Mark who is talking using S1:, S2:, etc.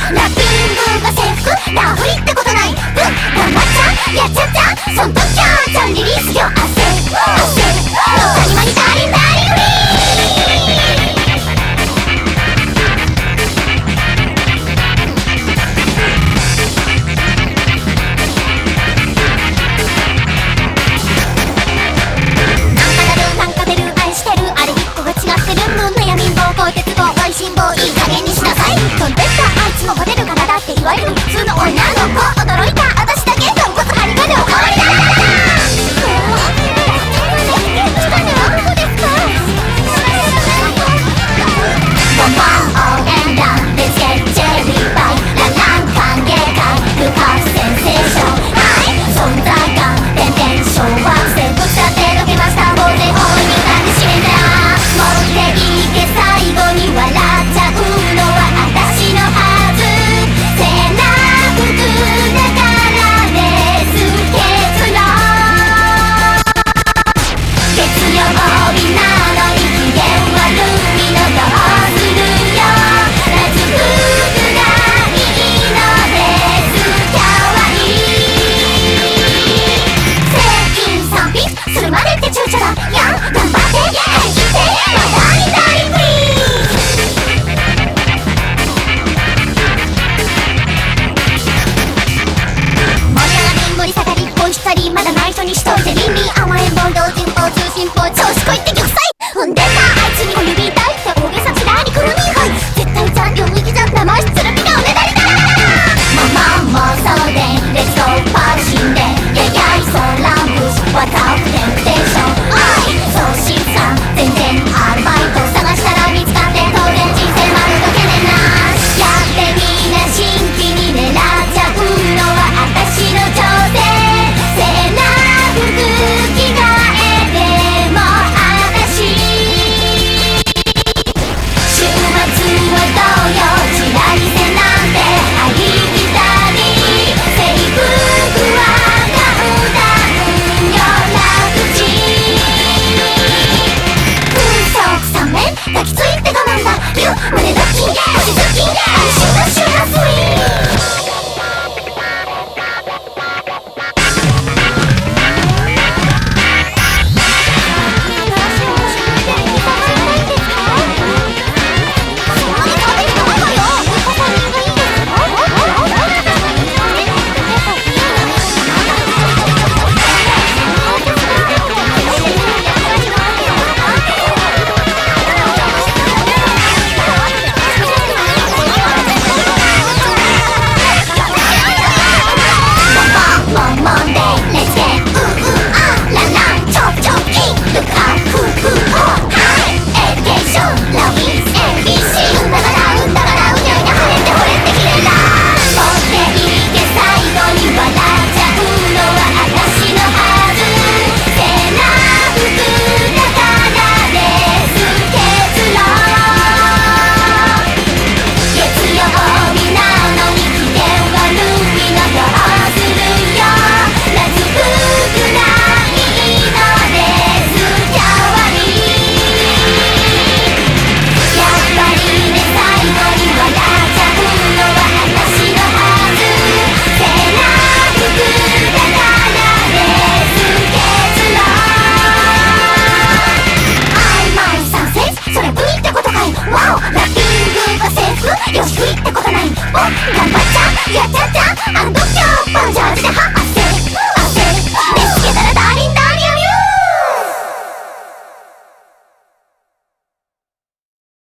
S1: ラッピングが制服ラフリってことない。頑張っちゃやっちゃっちゃそんときゃちゃんリリースよ。汗の谷間にダリンダリンフリー。なんか出る愛してるあれ一個が違ってる。悩みん坊鋼鉄棒美味しん坊いい加減にしなさい。飛んでったあいつもモテる体っていわゆる普通の女の子。驚いた私だけ豚骨ハリガネおかわりだ。ボンボン応援団レッツゲットチェリーパイララン歓迎会部活センセーションはい存在感点々小惑星どちらでどけました大勢大いに感じしめんだ。持っていけ最後に笑っちゃうのは私のはず。セーラー服だからです結論。月曜日なのに機嫌悪いのどうするよ。ラジ服がいいのですかわいい。正金賛否するまでって躊躇だやん。頑張って張り切ってまだにダリンフリー。盛り上がり盛り下がり恋したりまだ内緒にしといて耳甘えん坊用心棒通信棒調子こいって玉砕。踏んでたあいつに小指抱いて大げさちらにくるみはい絶対ちゃん両右じゃん生しつるみがおねだりだ。ママ妄想でレッツゴーパルシンでややいそうランプスわたくテンプテーションおいそうしさん全然アルバイト探したら見つかって当然人生丸どけねんな。やってみな新規に狙っちゃうのは私の挑戦。セーラー服着替えても私週末はどうよチラリセなんてありきたり制服はカウンダウンよ楽ち嘘3面抱きついて我慢だよ胸ドッキン星ズッキン安心のシュガースイー。よし食いってことない。頑張っちゃやっちゃっちゃあの度胸バンジャージでは